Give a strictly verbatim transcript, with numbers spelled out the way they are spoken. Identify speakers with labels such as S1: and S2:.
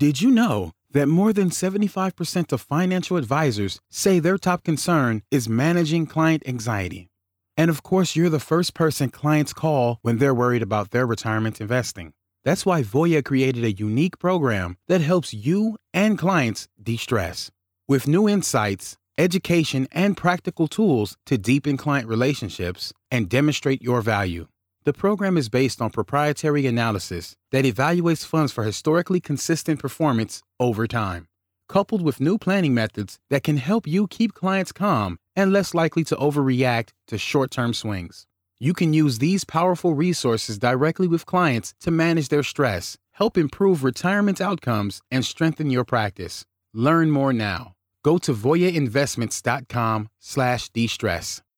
S1: Did you know that more than seventy-five percent of financial advisors say their top concern is managing client anxiety? And of course, you're the first person clients call when they're worried about their retirement investing. That's why Voya created a unique program that helps you and clients de-stress. With new insights, education, and practical tools to deepen client relationships and demonstrate your value. The program is based on proprietary analysis that evaluates funds for historically consistent performance over time, coupled with new planning methods that can help you keep clients calm and less likely to overreact to short-term swings. You can use these powerful resources directly with clients to manage their stress, help improve retirement outcomes, and strengthen your practice. Learn more now. Go to voyainvestments.com slash de-stress.